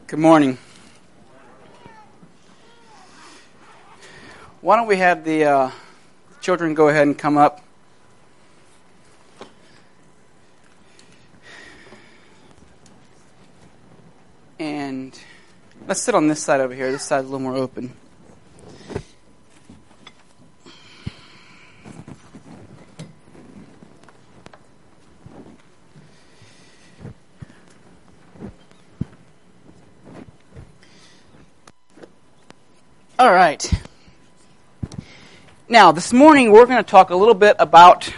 Good morning. Why don't we have the children go ahead and come up? And let's sit on this side over here. This side's a little more open. All right. Now, this morning we're going to talk a little bit about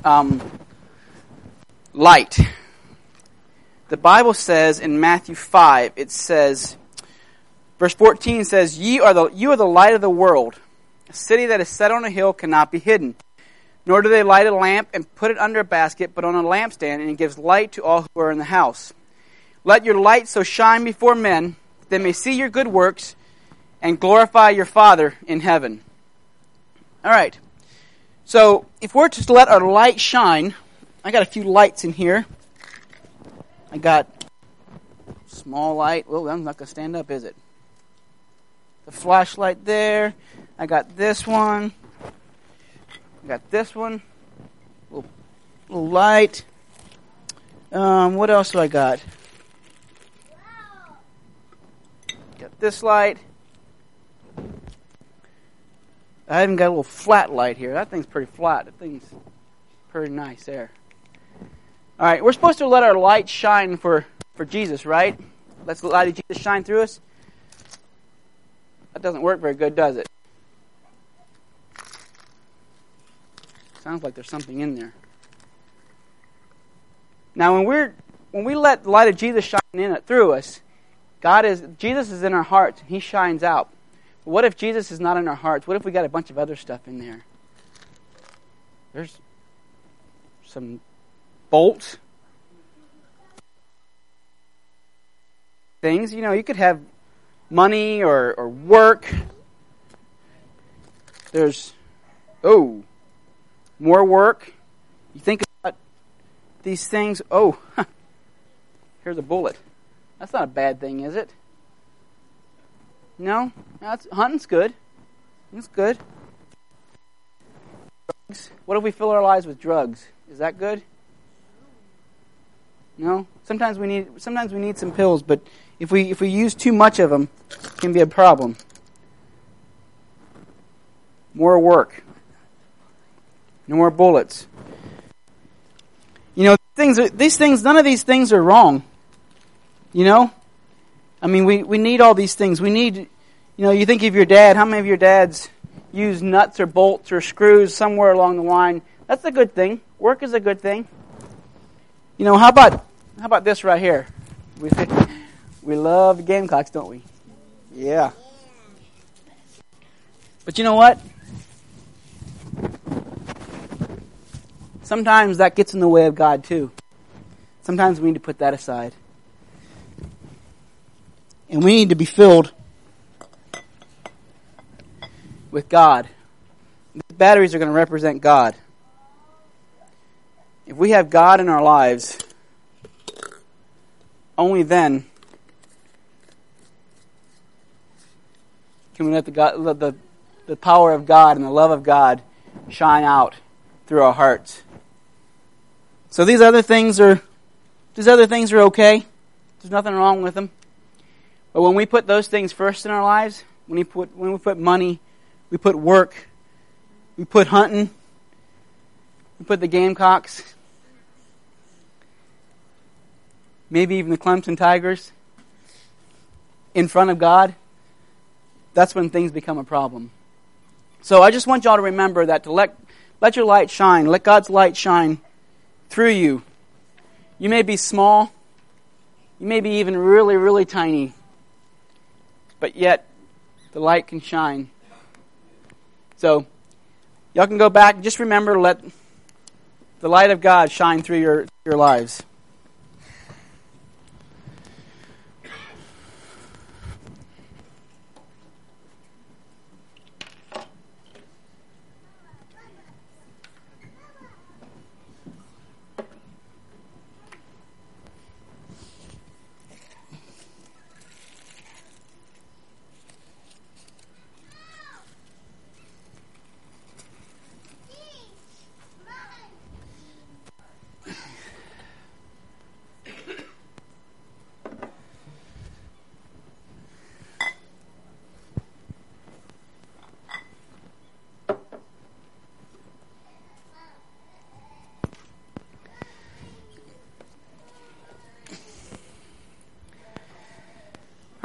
light. The Bible says in Matthew 5, it says, verse 14 says, You are the light of the world. A city that is set on a hill cannot be hidden. Nor do they light a lamp and put it under a basket, but on a lampstand, and it gives light to all who are in the house. Let your light so shine before men, that they may see your good works and glorify your Father in heaven. All right. So, if we're to let our light shine, I got a few lights in here. I got small light. Well, I'm not going to stand up, is it? The flashlight there. I got this one. I got this one. Little light. What else do I got? Got this light. I even got a little flat light here. That thing's pretty flat. That thing's pretty nice there. All right, we're supposed to let our light shine for Jesus, right? Let's let Jesus shine through us. That doesn't work very good, does it? Sounds like there's something in there. Now, when we let the light of Jesus shine in through us, Jesus is in our hearts. He shines out. But what if Jesus is not in our hearts? What if we got a bunch of other stuff in there? There's some bolts. Things, you could have money or work. There's, more work. You think about these things. Here's a bullet. That's not a bad thing, is it? No? Hunting's good. It's good. Drugs. What if we fill our lives with drugs? Is that good? No? Sometimes we need some pills, but if we use too much of them, it can be a problem. More work. No more bullets. These things, none of these things are wrong. I mean, we need all these things. We need, you think of your dad. How many of your dads use nuts or bolts or screws somewhere along the line? That's a good thing. Work is a good thing. How about this right here? We love the Gamecocks, don't we? Yeah. But you know what? Sometimes that gets in the way of God too. Sometimes we need to put that aside. And we need to be filled with God. The batteries are going to represent God. If we have God in our lives, only then can we let the power of God and the love of God shine out through our hearts. So these other things are okay. There's nothing wrong with them. But when we put those things first in our lives, when we put money, we put work, we put hunting, we put the Gamecocks, maybe even the Clemson Tigers in front of God, that's when things become a problem. So I just want y'all to remember that to let your light shine, let God's light shine through you. You may be small, you may be even really, really tiny, but yet the light can shine. So y'all can go back. Just remember to let the light of God shine through your lives.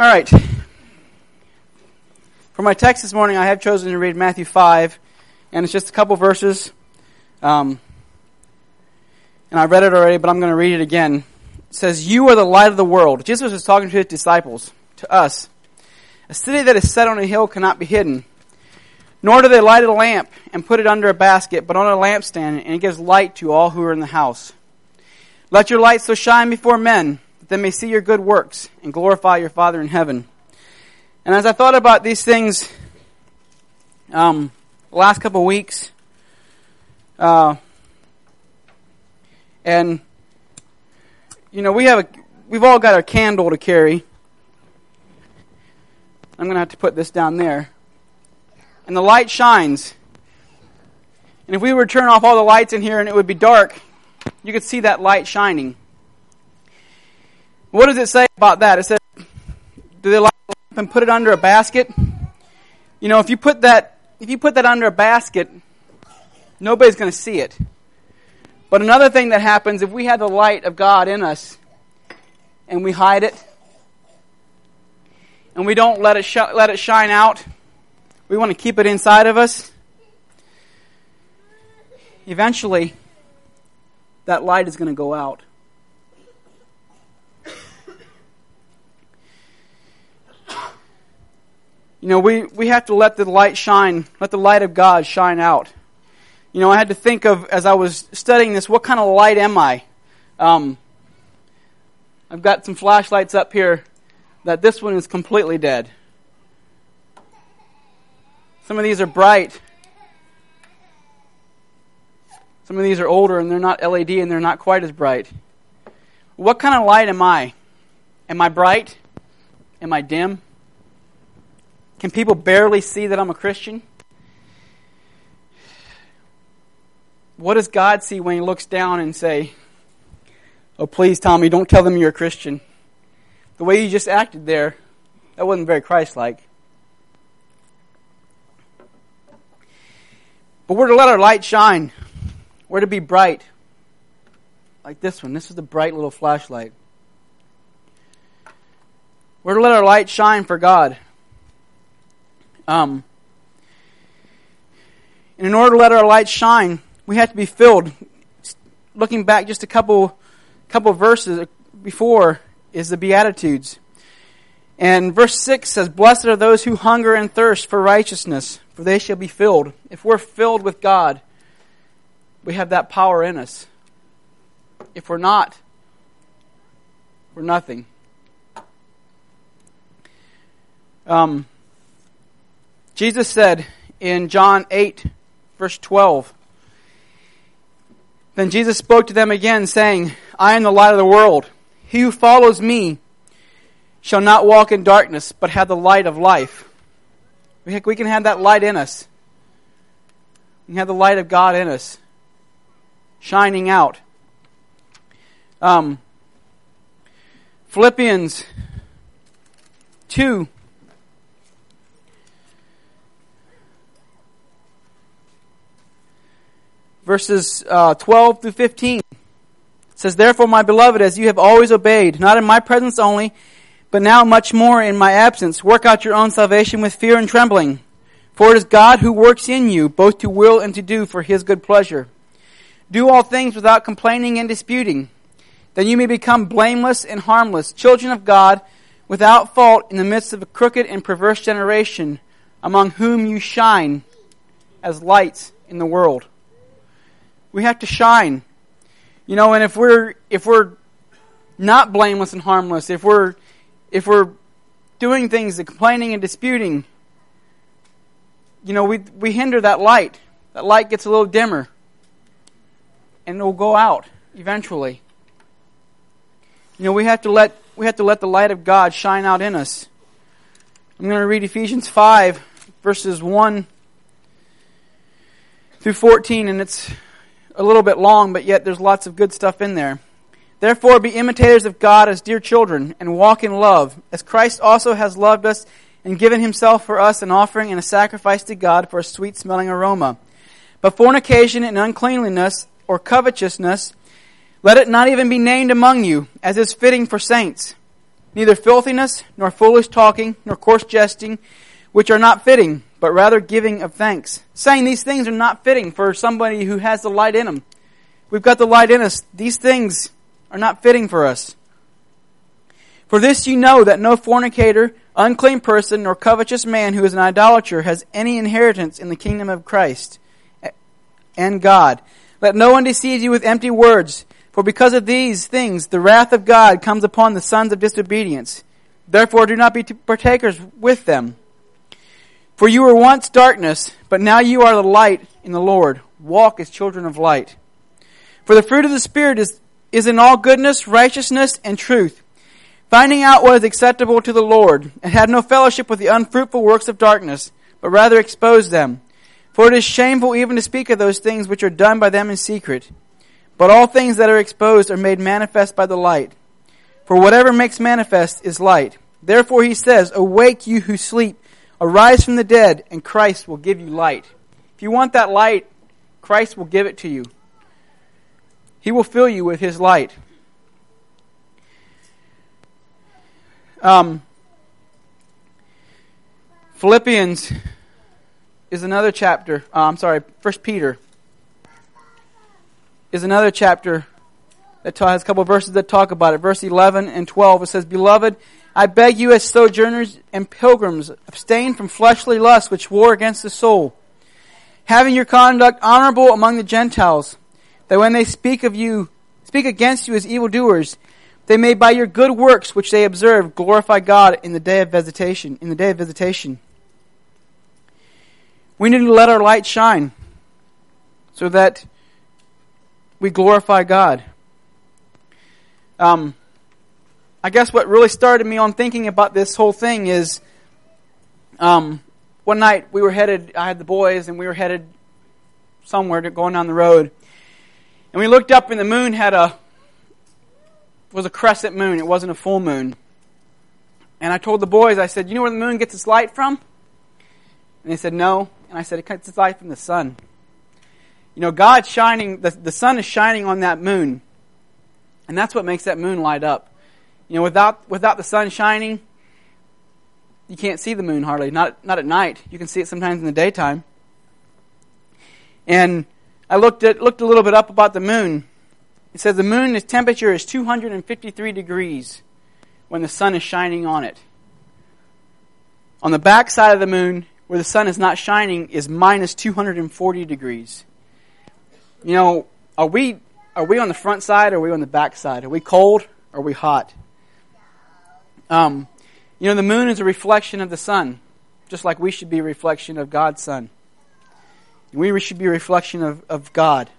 right. For my text this morning, I have chosen to read Matthew 5, and it's just a couple verses. And I read it already, but I'm going to read it again. It says, "You are the light of the world." Jesus is talking to his disciples, to us. "A city that is set on a hill cannot be hidden. Nor do they light a lamp and put it under a basket, but on a lampstand, and it gives light to all who are in the house. Let your light so shine before men, that they may see your good works and glorify your Father in heaven." And as I thought about these things the last couple of weeks, and you know, we've all got a candle to carry. I'm going to have to put this down there. And the light shines. And if we were to turn off all the lights in here and it would be dark, you could see that light shining. What does it say about that? It says, do they light a lamp and put it under a basket? You know, if you put that under a basket, nobody's going to see it. But another thing that happens, if we have the light of God in us and we hide it and we don't let it shine out, we want to keep it inside of us, eventually that light is going to go out. You know, we have to let the light shine, let the light of God shine out. You know, I had to think of, as I was studying this, what kind of light am I? I've got some flashlights up here that this one is completely dead. Some of these are bright. Some of these are older and they're not LED and they're not quite as bright. What kind of light am I? Am I bright? Am I dim? Can people barely see that I'm a Christian? What does God see when He looks down and say, "Oh, please, Tommy, don't tell them you're a Christian. The way you just acted there, that wasn't very Christ-like." But we're to let our light shine. We're to be bright. Like this one. This is the bright little flashlight. We're to let our light shine for God. And in order to let our light shine, we have to be filled. Looking back just a couple verses before is the Beatitudes. And verse 6 says, "Blessed are those who hunger and thirst for righteousness, for they shall be filled." If we're filled with God, we have that power in us. If we're not, we're nothing. Jesus said in John 8, verse 12, "Then Jesus spoke to them again, saying, I am the light of the world. He who follows me shall not walk in darkness, but have the light of life." We can have that light in us. We can have the light of God in us, shining out. Philippians 2, verses 12 through 15. It says, "Therefore, my beloved, as you have always obeyed, not in my presence only, but now much more in my absence, work out your own salvation with fear and trembling. For it is God who works in you, both to will and to do for His good pleasure. Do all things without complaining and disputing. Then you may become blameless and harmless, children of God, without fault in the midst of a crooked and perverse generation, among whom you shine as lights in the world." We have to shine. You know, and if we're not blameless and harmless, if we're doing things, complaining and disputing, you know, we hinder that light. That light gets a little dimmer. And it will go out eventually. You know, we have to let the light of God shine out in us. I'm going to read Ephesians 5, verses 1 through 14, and it's a little bit long, but yet there's lots of good stuff in there. "Therefore be imitators of God as dear children, and walk in love, as Christ also has loved us and given Himself for us an offering and a sacrifice to God for a sweet-smelling aroma. But fornication and uncleanliness or covetousness, let it not even be named among you, as is fitting for saints. neither filthiness, nor foolish talking, nor coarse jesting, which are not fitting, but rather giving of thanks. Saying these things are not fitting for somebody who has the light in them. We've got the light in us. These things are not fitting for us. For this you know that no fornicator, unclean person, nor covetous man who is an idolater has any inheritance in the kingdom of Christ and God. Let no one deceive you with empty words, for because of these things the wrath of God comes upon the sons of disobedience. Therefore do not be partakers with them. For you were once darkness, but now you are the light in the Lord. Walk as children of light. For the fruit of the Spirit is in all goodness, righteousness, and truth, finding out what is acceptable to the Lord, and have no fellowship with the unfruitful works of darkness, but rather expose them. For it is shameful even to speak of those things which are done by them in secret. But all things that are exposed are made manifest by the light. For whatever makes manifest is light. Therefore he says, Awake you who sleep, arise from the dead, and Christ will give you light. If you want that light, Christ will give it to you. He will fill you with His light. Philippians is another chapter. 1 Peter is another chapter that has a couple of verses that talk about it. Verse 11 and 12, it says, Beloved, I beg you as sojourners and pilgrims, abstain from fleshly lusts which war against the soul, having your conduct honorable among the Gentiles, that when they speak against you as evildoers, they may by your good works which they observe glorify God in the day of visitation. We need to let our light shine so that we glorify God. I guess what really started me on thinking about this whole thing is one night I had the boys and we were headed somewhere going down the road. And we looked up and the moon was a crescent moon. It wasn't a full moon. And I told the boys, I said, you know where the moon gets its light from? And they said, no. And I said, it gets its light from the sun. You know, God's shining, the sun is shining on that moon. And that's what makes that moon light up. You know, without the sun shining, you can't see the moon hardly. Not at night. You can see it sometimes in the daytime. And I looked a little bit up about the moon. It says the moon's temperature is 253 degrees when the sun is shining on it. On the back side of the moon, where the sun is not shining, is minus 240 degrees. You know, are we on the front side or are we on the back side? Are we cold or are we hot? You know, the moon is a reflection of the sun, just like we should be a reflection of God's sun. We should be a reflection of God.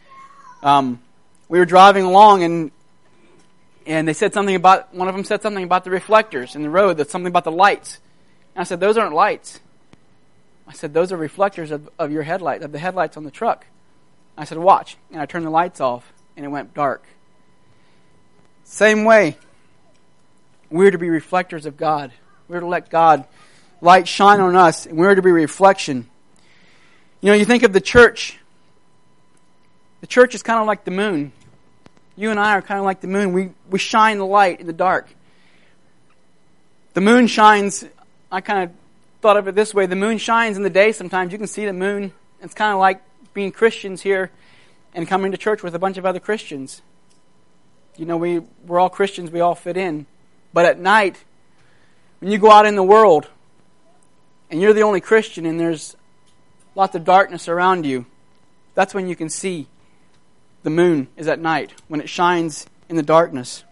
We were driving along and they said something about, one of them said something about the reflectors in the road, that's something about the lights. And I said, those aren't lights. I said, those are reflectors of your headlight, of the headlights on the truck. I said, watch. And I turned the lights off and it went dark. Same way, we're to be reflectors of God. We're to let God light shine on us, and we're to be a reflection. You know, you think of the church. The church is kind of like the moon. You and I are kind of like the moon. We shine the light in the dark. The moon shines, I kind of thought of it this way. The moon shines in the day sometimes. You can see the moon. It's kind of like being Christians here and coming to church with a bunch of other Christians. You know, we're all Christians. We all fit in. But at night, when you go out in the world and you're the only Christian and there's lots of darkness around you, that's when you can see the moon is at night, when it shines in the darkness.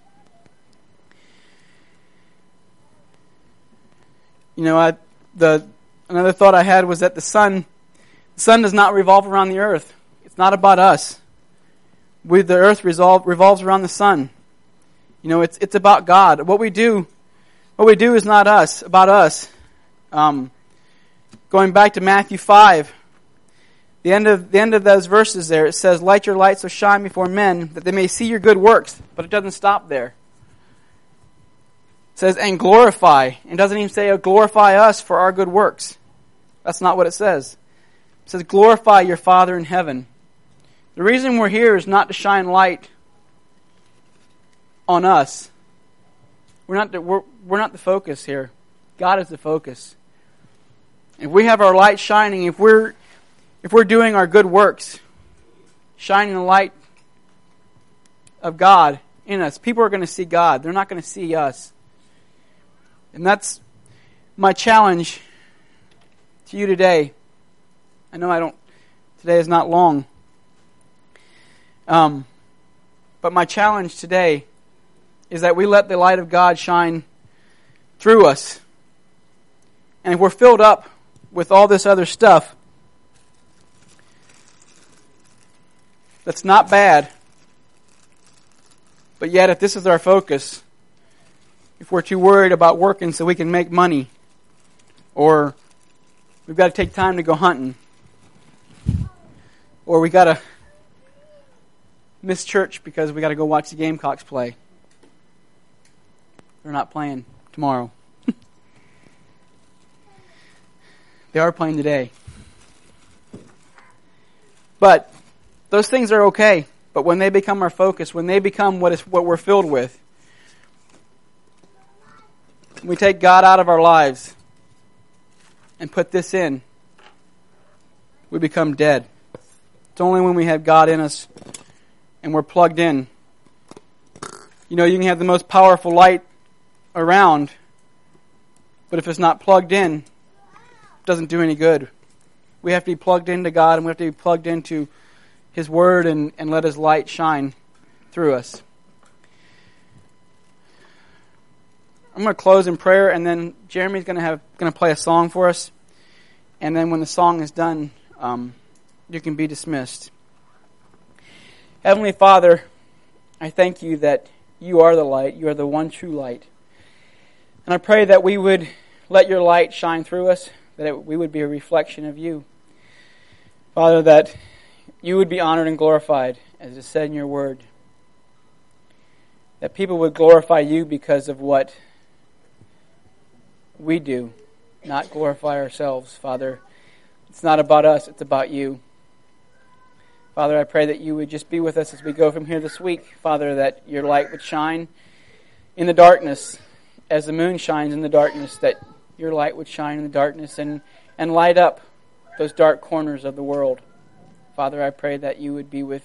You know, another thought I had was that the sun does not revolve around the earth. It's not about us. The earth revolves around the sun. You know, it's about God. What we do is not about us. Going back to Matthew 5, the end of those verses there, it says, "Light your light so shine before men, that they may see your good works." But it doesn't stop there. It says, "And glorify." It doesn't even say, "Glorify us for our good works." That's not what it says. It says, "Glorify your Father in heaven." The reason we're here is not to shine light on us. We're not the focus here. God is the focus. If we have our light shining, if we're doing our good works, shining the light of God in us, people are going to see God. They're not going to see us. And that's my challenge to you today. I know today is not long. But my challenge today is that we let the light of God shine through us. And if we're filled up with all this other stuff that's not bad, but yet if this is our focus, if we're too worried about working so we can make money, or we've got to take time to go hunting, or we got to miss church because we got to go watch the Gamecocks play. They're not playing tomorrow. They are playing today. But those things are okay. But when they become our focus, when they become what we're filled with, we take God out of our lives and put this in, we become dead. It's only when we have God in us and we're plugged in. You know, you can have the most powerful light around, but if it's not plugged in, it doesn't do any good. We have to be plugged into God, and we have to be plugged into His Word and let His light shine through us. I'm going to close in prayer, and then Jeremy's going to play a song for us, and then when the song is done, you can be dismissed. Heavenly Father, I thank you that you are the light. You are the one true light. And I pray that we would let your light shine through us, that we would be a reflection of you. Father, that you would be honored and glorified, as is said in your word. That people would glorify you because of what we do, not glorify ourselves, Father. It's not about us, it's about you. Father, I pray that you would just be with us as we go from here this week. Father, that your light would shine in the darkness, as the moon shines in the darkness, that your light would shine in the darkness and light up those dark corners of the world. Father, I pray that you would be with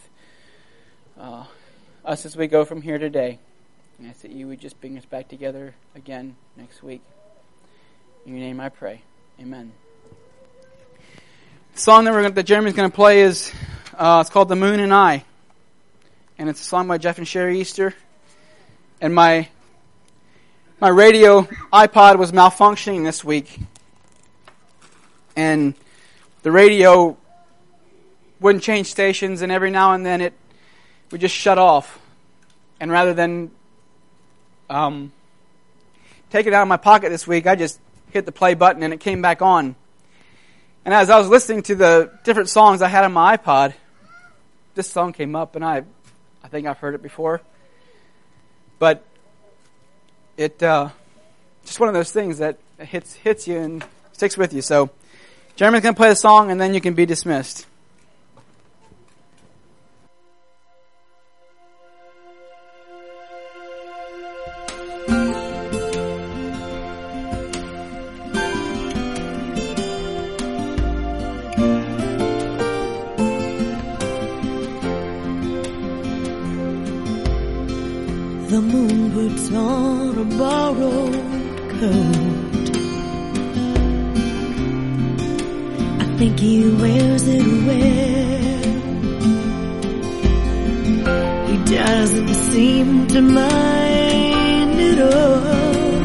us as we go from here today. And I ask that you would just bring us back together again next week. In your name I pray. Amen. The song that Jeremy's going to play is it's called The Moon and I. And it's a song by Jeff and Sherry Easter. And my radio iPod was malfunctioning this week. And the radio wouldn't change stations, and every now and then it would just shut off. And rather than take it out of my pocket this week, I just hit the play button and it came back on. And as I was listening to the different songs I had on my iPod, this song came up, and I think I've heard it before. But it just one of those things that hits you and sticks with you. So Jeremy's going to play the song, and then you can be dismissed. The moon puts on a borrowed coat. I think he wears it well. He doesn't seem to mind at all,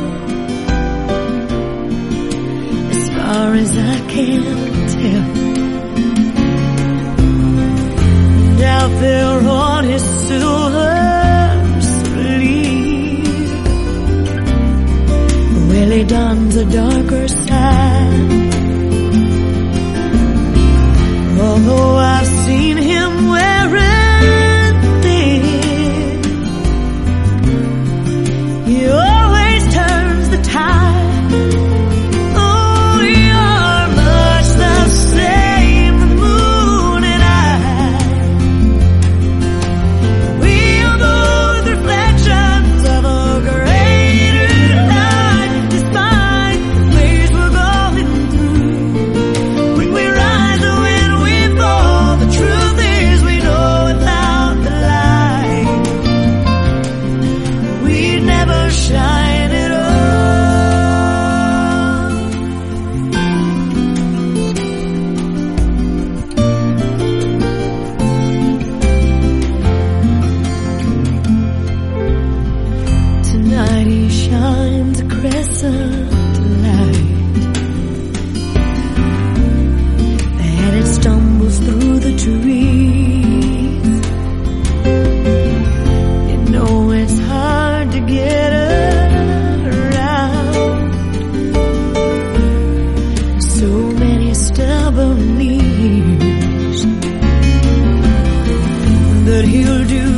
as far as I can tell. And out there on his silver well, he dons a darker side. Although I've seen him wearing thin, he always turns the tide. Oh, you're much the same, the moon and I. that he'll do